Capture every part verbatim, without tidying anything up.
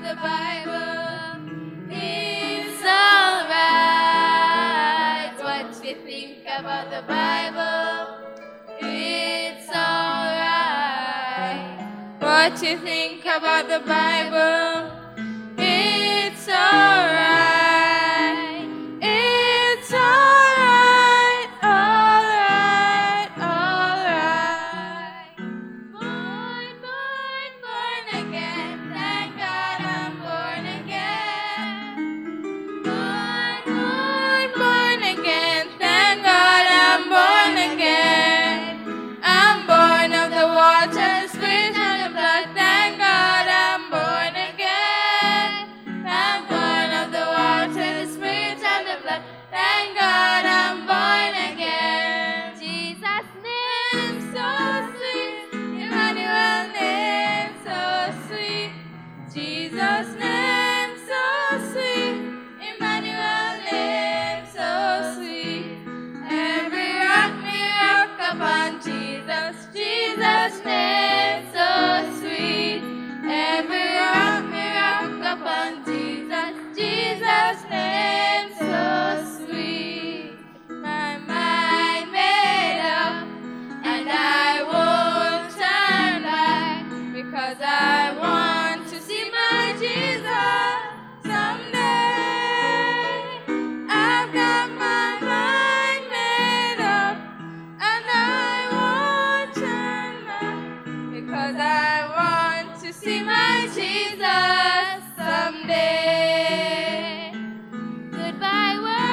the Bible. It's alright. What you think about the Bible? It's alright. What you think about the Bible? It's alright. It's alright. Alright. Alright. Born, born, born again. Thank God I'm born again. Born, born, born again. Thank God I'm born again. I'm born of the water, spirit, and the blood. Thank God I'm born again. I'm born of the water, the spirit, and the blood. Thank God I'm born again. Jesus' name so sweet. Emmanuel name so sweet. Jesus' name so sweet. Emmanuel name so sweet. Every rock me rock upon Jesus. Jesus' name so sweet. Every rock me rock upon Jesus. Jesus' name so sweet. My mind made up, and I won't turn back, because I want to see my Jesus someday. I've got my mind made up, and I won't turn back, because I want to see my Jesus someday. Goodbye,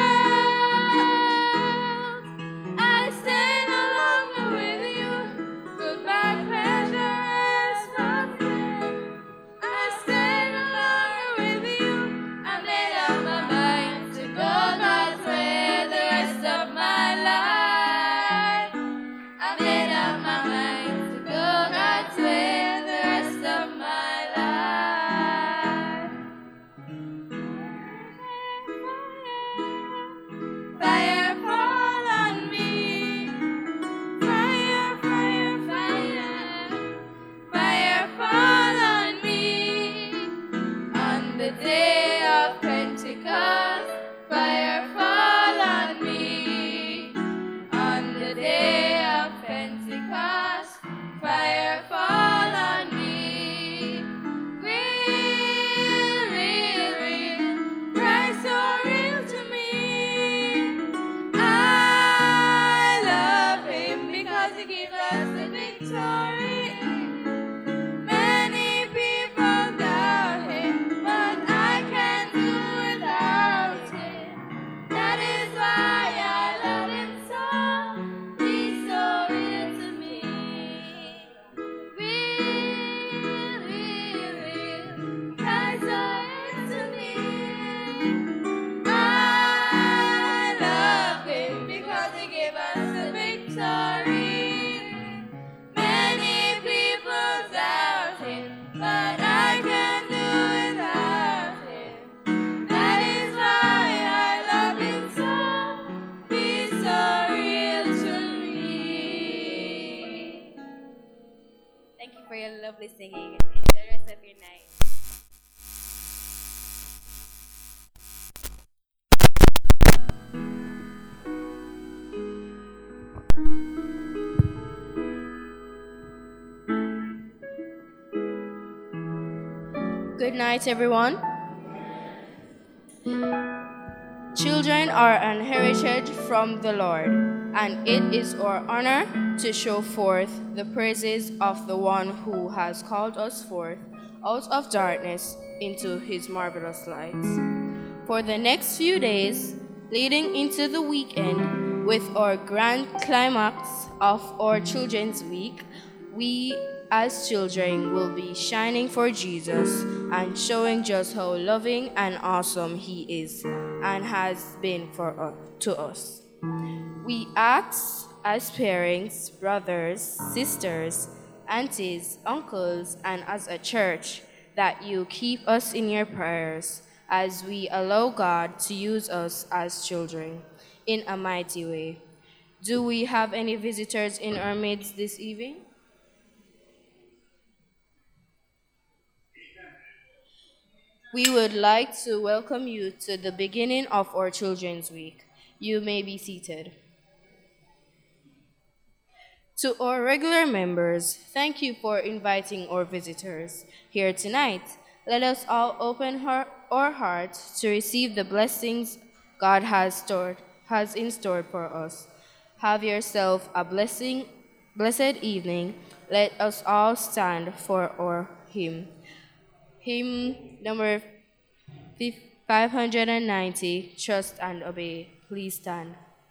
world. I stay no longer with you. Goodbye, pleasures from sin. I stay no longer with you. I made up my mind to go God's way the rest of my life. I made up my mind to go God's way the rest of my life. Fire fall on me. Fire, fire, fire. Fire fall on me. On the day of Pentecost, fire fall on me. On the day of Pentecost, fire fall on me. Real, real, real, Christ so real to me. I love him because he gives us the victory. Many people doubt him, but I can't do without him. That is why I love him so. He's so real to me. Real, real, real. Christ so real to me. I love him because he gave us the victory. Many people doubt him, but I can do without him. That is why I love him so. He's so real to me. Thank you for your lovely singing. Enjoy the rest of your night. Good night, everyone. Children are an heritage from the Lord, and it is our honor to show forth the praises of the one who has called us forth out of darkness into his marvelous light. For the next few days, leading into the weekend with our grand climax of our Children's Week, we as children will be shining for Jesus and showing just how loving and awesome he is and has been for us, to us. We ask as parents, brothers, sisters, aunties, uncles, and as a church that you keep us in your prayers as we allow God to use us as children in a mighty way. Do we have any visitors in our midst this evening? We would like to welcome you to the beginning of our Children's Week. You may be seated. To our regular members, thank you for inviting our visitors here tonight. Let us all open our, our hearts to receive the blessings God has stored has in store for us. Have yourself a blessing, blessed evening. Let us all stand for our hymn. Hymn number five hundred ninety, Trust and Obey. Please stand.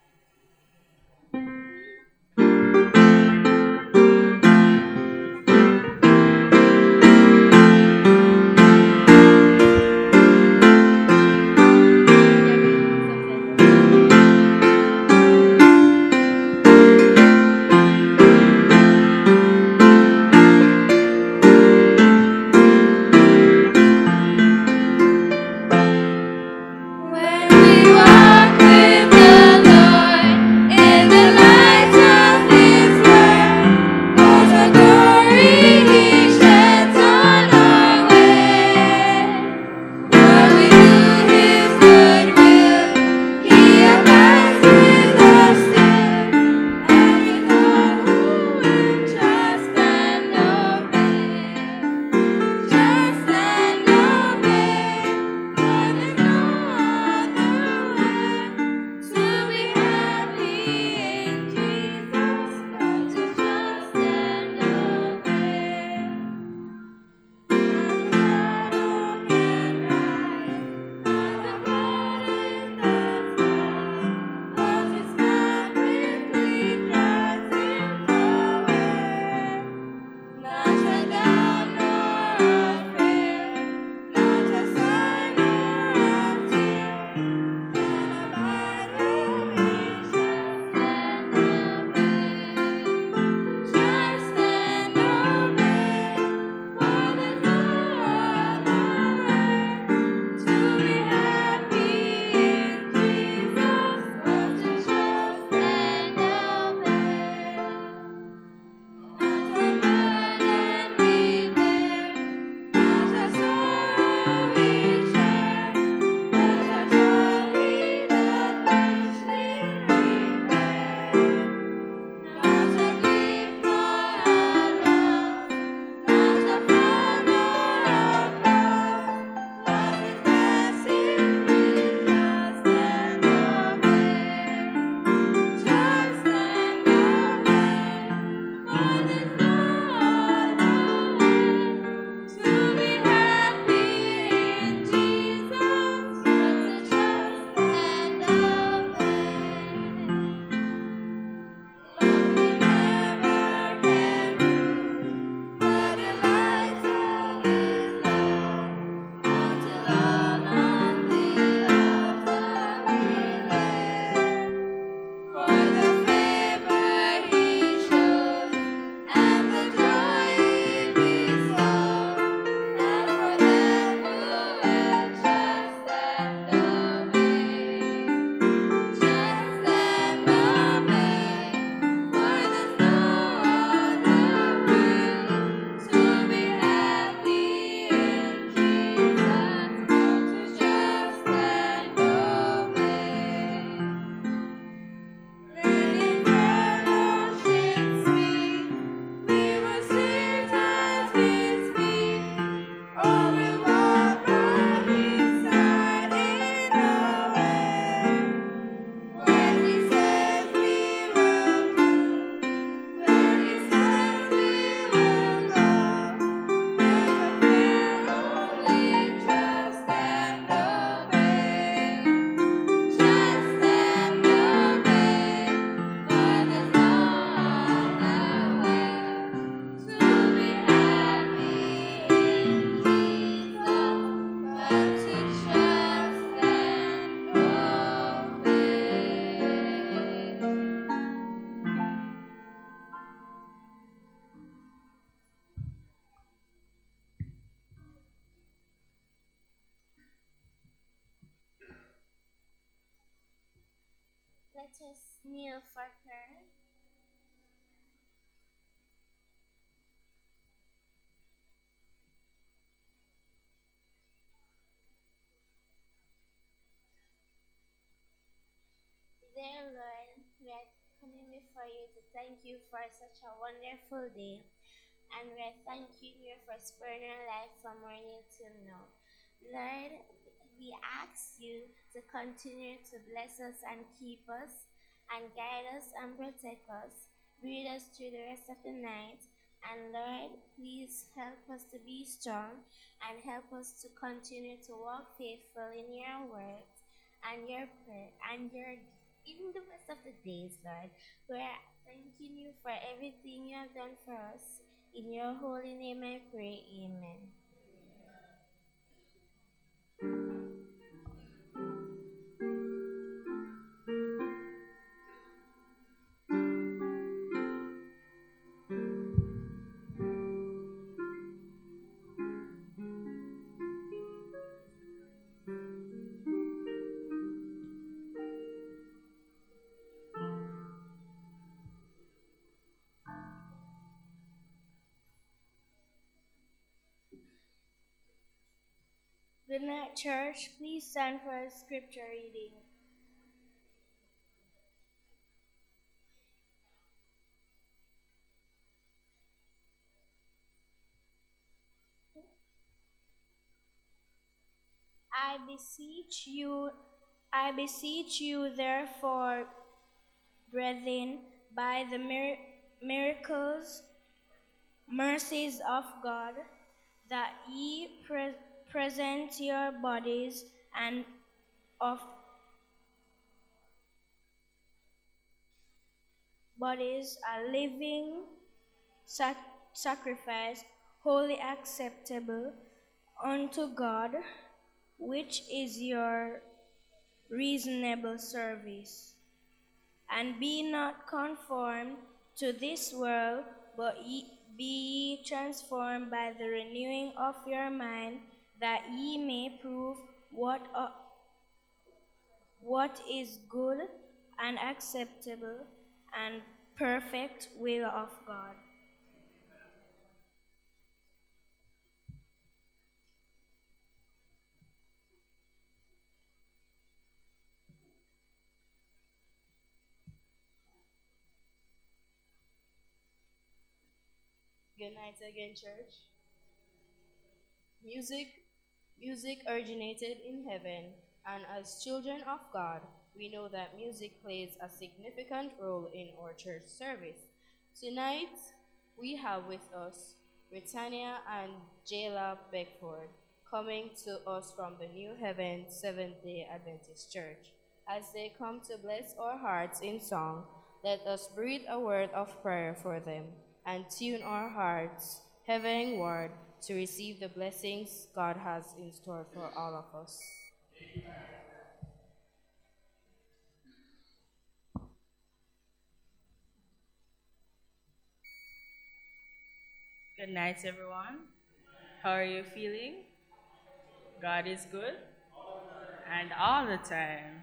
Let us kneel for prayer. for you to thank you for such a wonderful day. And we're thanking you for sparing our life from morning till now. Lord, we ask you to continue to bless us and keep us and guide us and protect us. Breathe us through the rest of the night. And Lord, please help us to be strong and help us to continue to walk faithful in your words and your prayer and your in the rest of the days, Lord. We're thanking you for everything you have done for us. In your holy name I pray, amen. Good night, church. Please stand for a scripture reading. I beseech you, I beseech you, therefore, brethren, by the mir- miracles, mercies of God, that ye pre- present your bodies and of bodies a living sac- sacrifice, wholly acceptable unto God, which is your reasonable service. And be not conformed to this world, but ye, be ye transformed by the renewing of your mind, that ye may prove what, uh, what is good and acceptable and perfect will of God. Good night again, church. Music, music originated in heaven, and as children of God, we know that music plays a significant role in our church service. Tonight, we have with us Britannia and Jayla Beckford, coming to us from the New Heaven Seventh-day Adventist Church. As they come to bless our hearts in song, let us breathe a word of prayer for them and tune our hearts heavenward to receive the blessings God has in store for all of us. Good night, everyone. How are you feeling? God is good and all the time.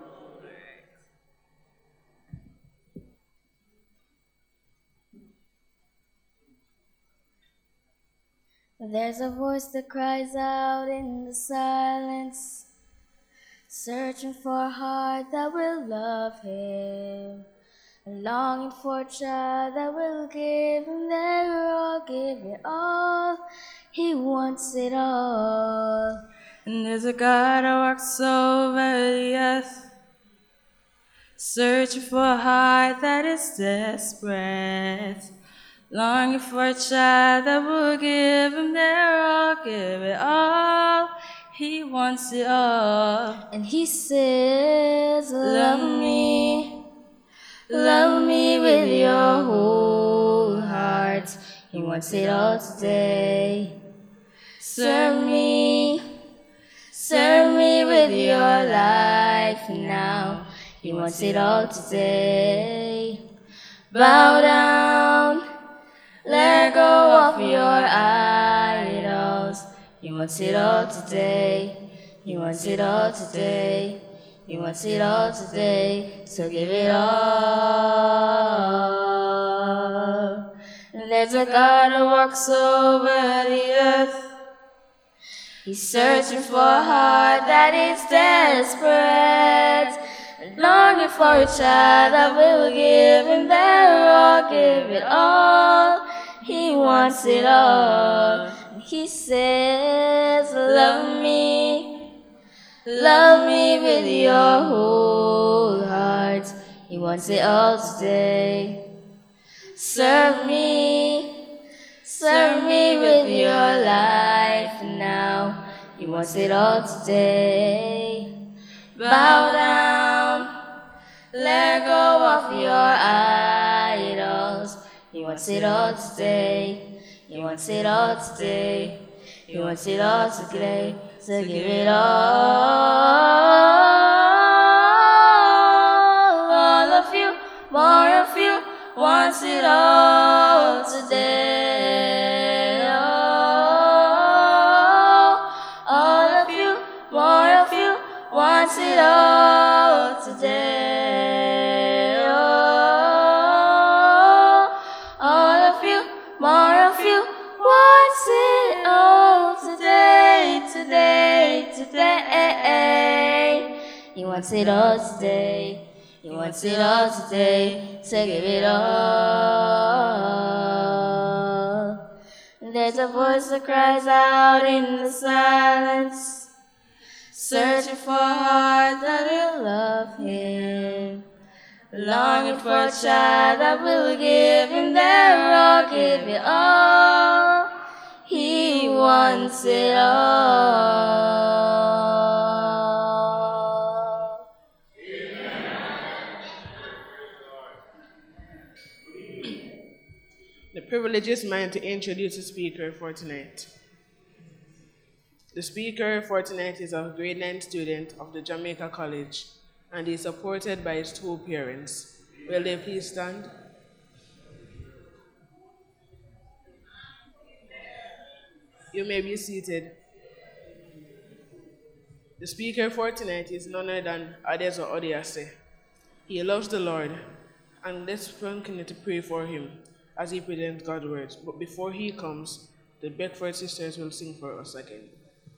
There's a voice that cries out in the silence, searching for a heart that will love him, and longing for a child that will give him their all, give it all. He wants it all. And there's a God who walks over the earth, searching for a heart that is desperate, longing for a child that will give him their all, give it all. He wants it all. And he says, love me, love me with your whole heart. He wants it all today. Serve me, serve me with your life now. He wants it all today. Bow down, let go of your idols. He wants it all today. He wants it all today. He wants it all today. So give it all. And there's a God who walks over the earth. He's searching for a heart that is desperate, longing for a child that will give him their all, give it all. He wants it all. He says, love me, love me with your whole heart. He wants it all today. Serve me, serve me with your life now. He wants it all today. Bow down, let go of your idols. He wants it all today. He wants it all today. He wants it all today. So give it all. All of you, more of you, wants it all today. Oh, all of you, more of you, wants it all today. Oh, all of you, more of you, wants it all today, today, today. He wants it all today. He wants it all today, so give it all. There's a voice that cries out in the silence, searching for a heart that will love him, longing for a child that will give him their all, give it all. He wants it all. The privilege is mine to introduce the speaker for tonight. The speaker for tonight is a grade nine student of the Jamaica College, and he is supported by his two parents. Will they please stand? You may be seated. The speaker for tonight is none other than Adezo Odiase. He loves the Lord, and let's continue to pray for him as he presents God's words. But before he comes, the Beckford sisters will sing for us again.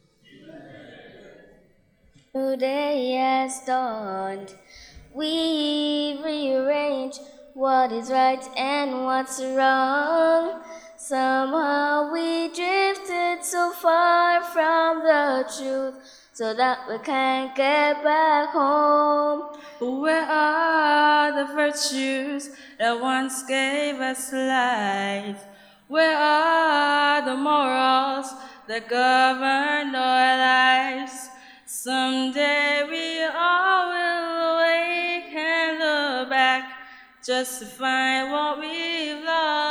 New day has dawned. We rearrange what is right and what's wrong. Somehow we drifted so far from the truth, so that we can't get back home. Where are the virtues that once gave us life? Where are the morals that governed our lives? Someday we all will awake and look back just to find what we've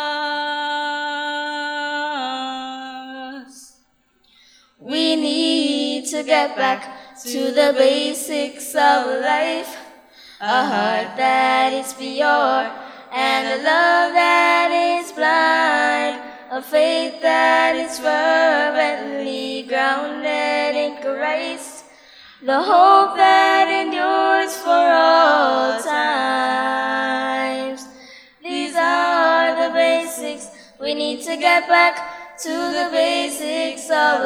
lost. We need to get back to the basics of life, a heart that is pure and a love that is blind, a faith that is fervently grounded in Christ, the hope that endures for all times. These are the basics. We need to get back to the basics of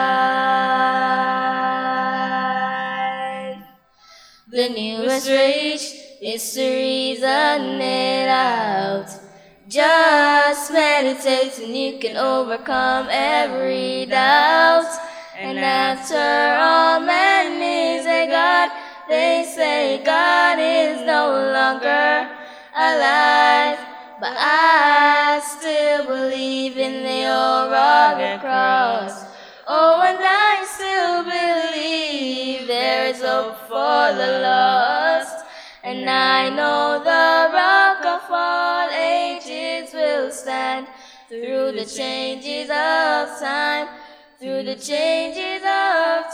life. The newest rage is to reason it out. Just meditate and you can overcome every doubt. And after all, man is a God. They say God is no longer alive, but I still believe in the old rugged cross. Oh, and I still believe there is hope for the lost. And I know the rock of all ages will stand through the changes of time, through the changes of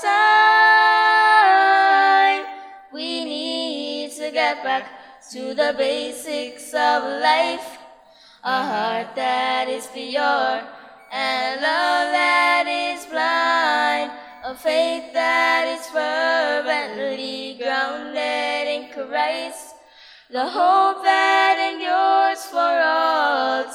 time. We need to get back to the basics of life, a heart that is pure and a love that is blind, a faith that is fervently grounded in Christ, the hope that endures for all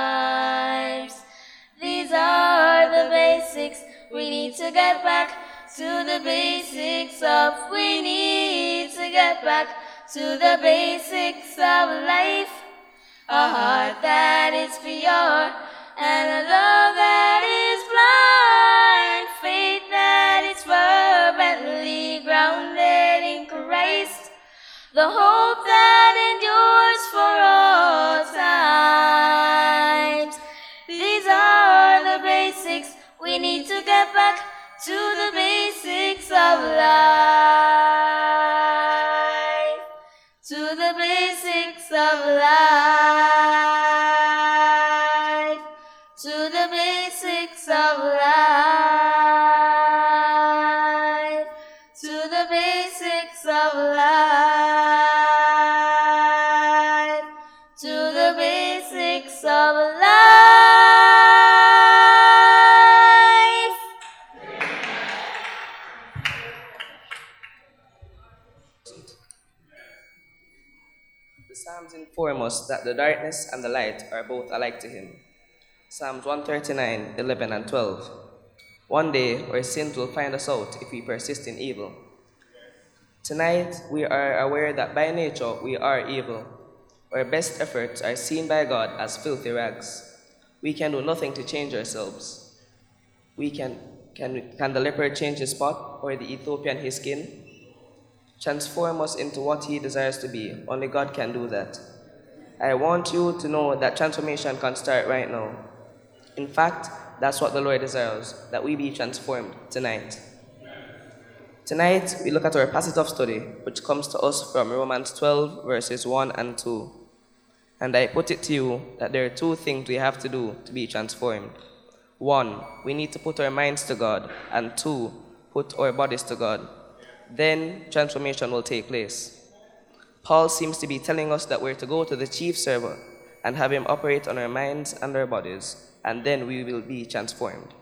times. These are the basics. We need to get back to the basics of we need to get back to the basics of life. A heart that is pure and a love that is blind, faith that is fervently grounded in Christ, the hope that endures for all times. These are the basics. We need to get back to the basics of life. To the basics of life. To the basics of life. To the basics of life. To the basics of life. The Psalms inform us that the darkness and the light are both alike to him. Psalms one thirty-nine, eleven and twelve. One day our sins will find us out if we persist in evil. Tonight we are aware that by nature we are evil. Our best efforts are seen by God as filthy rags. We can do nothing to change ourselves. We can, can, can the leopard change his spot or the Ethiopian his skin? Transform us into what he desires to be. Only God can do that. I want you to know that transformation can start right now. In fact, that's what the Lord desires, that we be transformed tonight. Tonight, we look at our passage of study, which comes to us from Romans twelve, verses one and two. And I put it to you that there are two things we have to do to be transformed. One, we need to put our minds to God, and two, put our bodies to God. Then transformation will take place. Paul seems to be telling us that we're to go to the chief server and have him operate on our minds and our bodies, and then we will be transformed.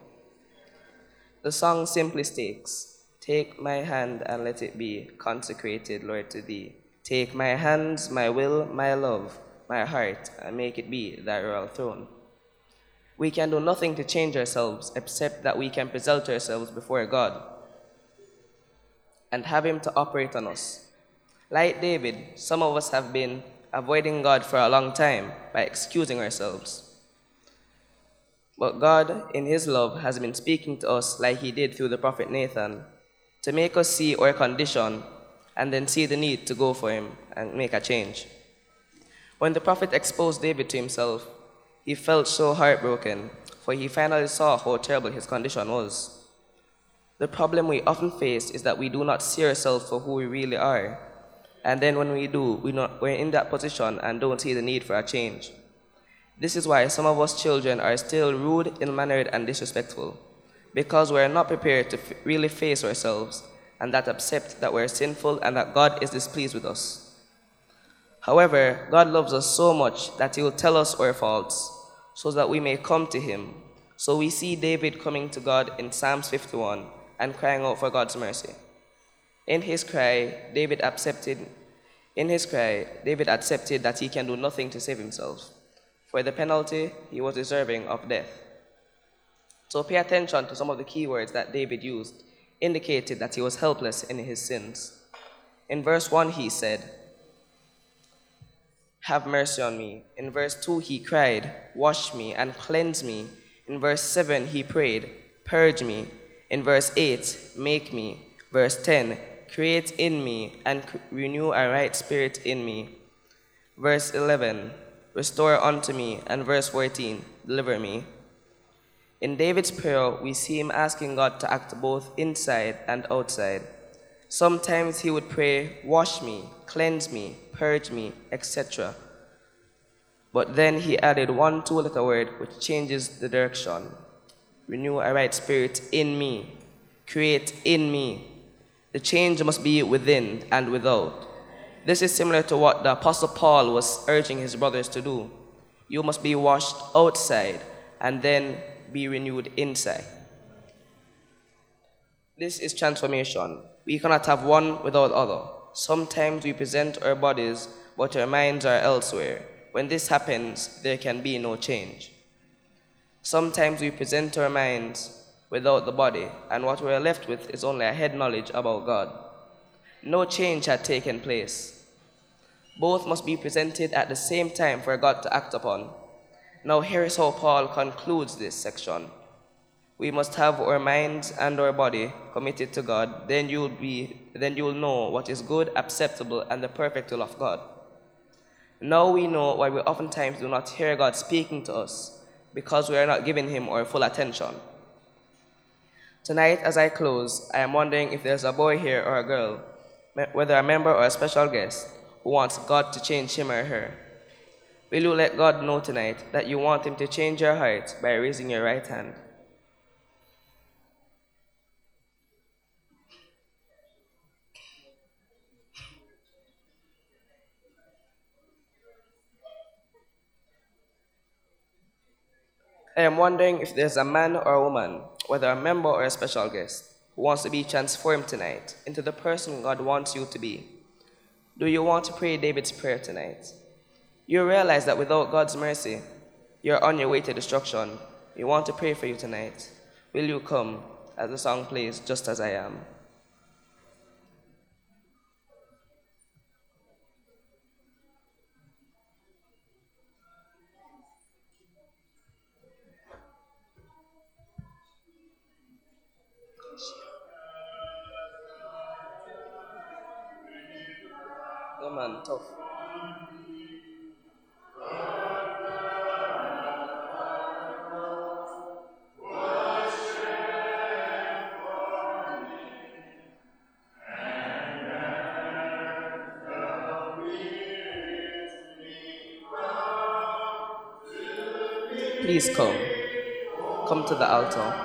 The song simply states, "Take my hand and let it be consecrated, Lord, to thee. Take my hands, my will, my love, my heart, and make it be thy royal throne." We can do nothing to change ourselves except that we can present ourselves before God and have him to operate on us. Like David, some of us have been avoiding God for a long time by excusing ourselves. But God, in his love, has been speaking to us like he did through the prophet Nathan, to make us see our condition and then see the need to go for him and make a change. When the prophet exposed David to himself, he felt so heartbroken, for he finally saw how terrible his condition was. The problem we often face is that we do not see ourselves for who we really are. And then when we do, we not, we're in that position and don't see the need for a change. This is why some of us children are still rude, ill-mannered, and disrespectful, because we're not prepared to f- really face ourselves and that accept that we're sinful and that God is displeased with us. However, God loves us so much that he will tell us our faults so that we may come to him. So we see David coming to God in Psalms fifty-one and crying out for God's mercy. In his cry, David accepted, in his cry, David accepted that he can do nothing to save himself. For the penalty, he was deserving of death. So pay attention to some of the key words that David used, indicated that he was helpless in his sins. In verse one, he said, "Have mercy on me." In verse two, he cried, "Wash me and cleanse me." In verse seven, he prayed, "Purge me." In verse eight, "Make me." Verse ten, "Create in me and renew a right spirit in me." Verse eleven, "Restore unto me." And verse fourteen, "Deliver me." In David's prayer, we see him asking God to act both inside and outside. Sometimes he would pray, "Wash me, cleanse me, purge me," et cetera. But then he added one two-letter word which changes the direction. "Renew a right spirit in me." Create in me. The change must be within and without. This is similar to what the Apostle Paul was urging his brothers to do. You must be washed outside and then be renewed inside. This is transformation. We cannot have one without other. Sometimes we present our bodies, but our minds are elsewhere. When this happens, there can be no change. Sometimes we present our minds, without the body, and what we are left with is only a head knowledge about God. No change had taken place. Both must be presented at the same time for God to act upon. Now here is how Paul concludes this section. We must have our minds and our body committed to God, then you will be, then you will know what is good, acceptable, and the perfect will of God. Now we know why we oftentimes do not hear God speaking to us, because we are not giving him our full attention. Tonight, as I close, I am wondering if there's a boy here or a girl, whether a member or a special guest, who wants God to change him or her. Will you let God know tonight that you want him to change your heart by raising your right hand? I am wondering if there's a man or a woman, whether a member or a special guest, who wants to be transformed tonight into the person God wants you to be. Do you want to pray David's prayer tonight? You realize that without God's mercy, you're on your way to destruction. We want to pray for you tonight. Will you come as the song plays, Just As I Am? Yeah, man, tough. Please come. Come to the altar.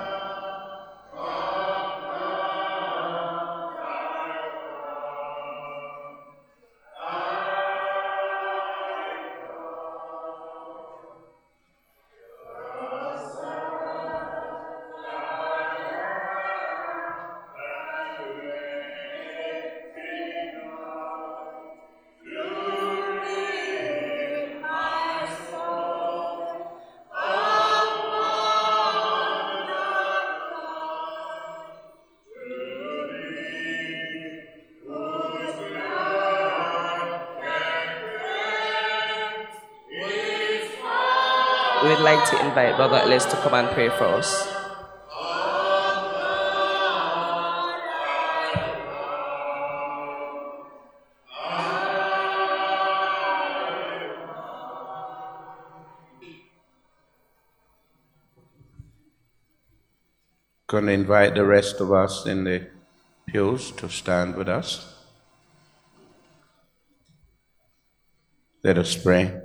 We would like to invite Brother Ellis to come and pray for us. Going to invite the rest of us in the pews to stand with us. Let us pray.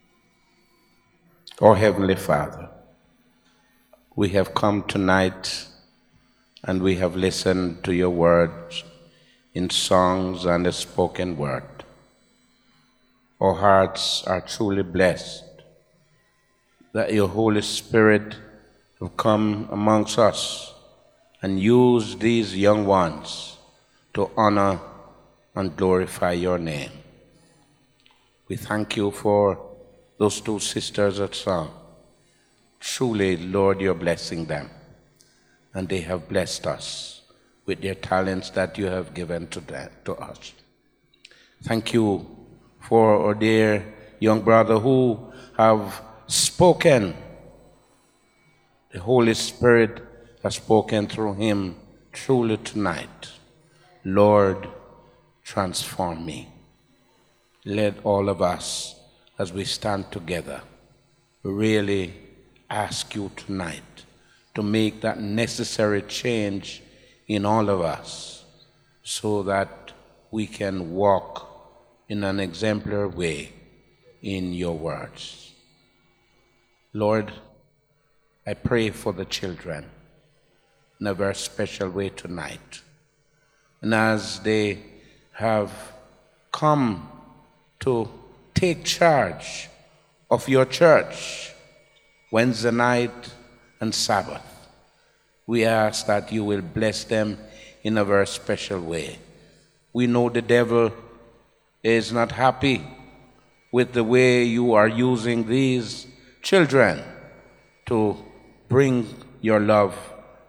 Oh, Heavenly Father, we have come tonight and we have listened to your words in songs and the spoken word. Our hearts are truly blessed that your Holy Spirit have come amongst us and used these young ones to honor and glorify your name. We thank you for those two sisters that sung. Truly, Lord, you're blessing them, and they have blessed us with their talents that you have given to them, to us. Thank you for our dear young brother who have spoken. The Holy Spirit has spoken through him truly tonight. Lord, transform me. Let all of us, as we stand together, really ask you tonight to make that necessary change in all of us so that we can walk in an exemplary way in your words. Lord, I pray for the children in a very special way tonight. And as they have come to take charge of your church Wednesday night and Sabbath, we ask that you will bless them in a very special way. We know the devil is not happy with the way you are using these children to bring your love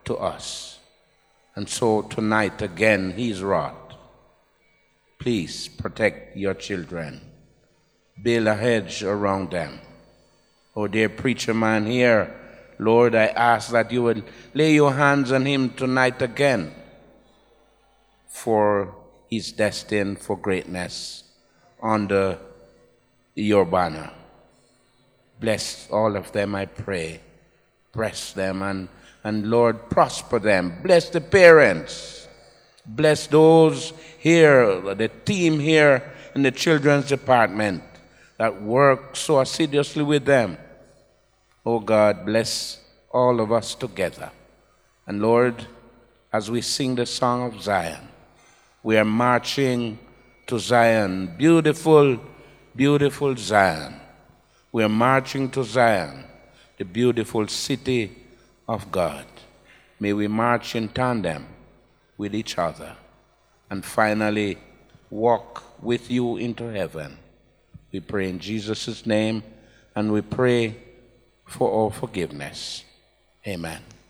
to us. And so tonight again, he's wrought. Please protect your children. Build a hedge around them. Oh, dear preacher man here, Lord, I ask that you would lay your hands on him tonight again, for he's destined for greatness under your banner. Bless all of them, I pray. Bless them and, and Lord, prosper them. Bless the parents. Bless those here, the team here in the children's department that work so assiduously with them. Oh God, bless all of us together. And Lord, as we sing the song of Zion, we are marching to Zion, beautiful, beautiful Zion. We are marching to Zion, the beautiful city of God. May we march in tandem with each other and finally walk with you into heaven. We pray in Jesus' name, and we pray for all forgiveness. Amen.